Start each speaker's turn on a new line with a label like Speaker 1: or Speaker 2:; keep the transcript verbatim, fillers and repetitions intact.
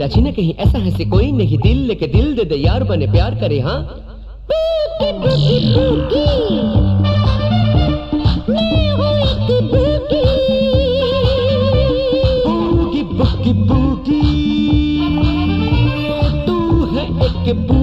Speaker 1: अच्छी न कहीं ऐसा हंसे कोई नहीं, दिल लेके दिल दे दे यार बने प्यार करे। हाँ
Speaker 2: बूकी बूकी बूकी मैं हूँ एक बूकी,
Speaker 1: बूकी बूकी बूकी तू है एक बूकी।